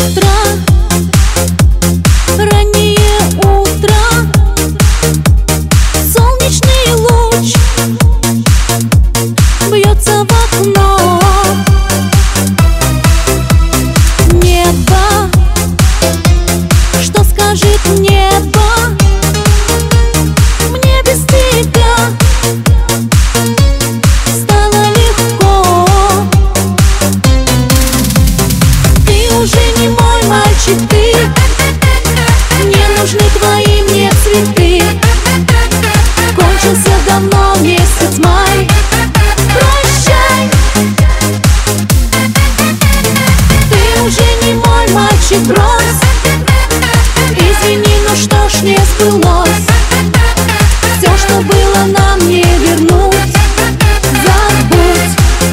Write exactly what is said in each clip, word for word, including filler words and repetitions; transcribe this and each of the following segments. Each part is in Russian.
Брось, извини, ну что ж не сбылось. Все, что было, нам не вернуть. Забудь.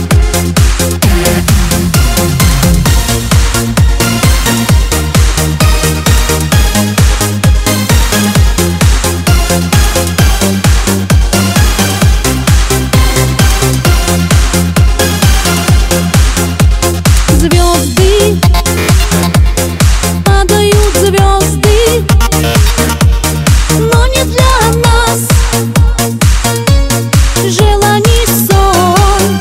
Звезды падают, звезды, но не для нас. Желаний сон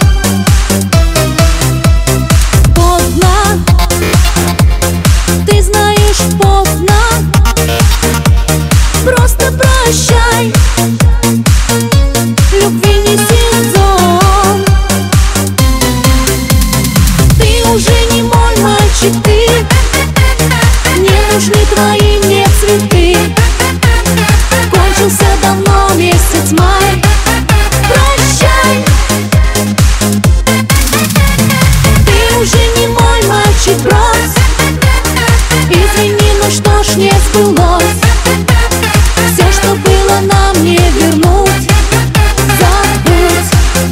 поздно, ты знаешь, поздно. Просто прощай, любви не сезон. Ты уже не мой мальчик, ты. Не нужны твои мне цветы. Кончился давно месяц май. Прощай. Ты уже не мой мальчик, брось. Извини, ну что ж не сбылось. Все, что было, нам не вернуть. Забудь.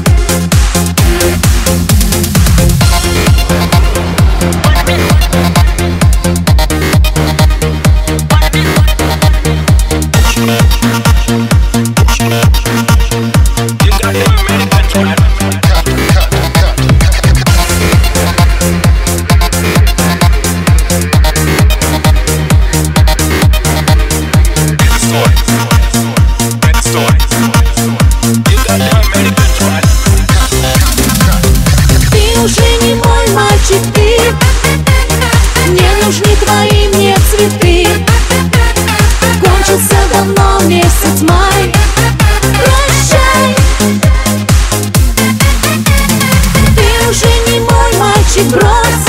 Ты, не нужны твои мне цветы. Кончился давно месяц май. Прощай. Ты уже не мой мальчик, брось.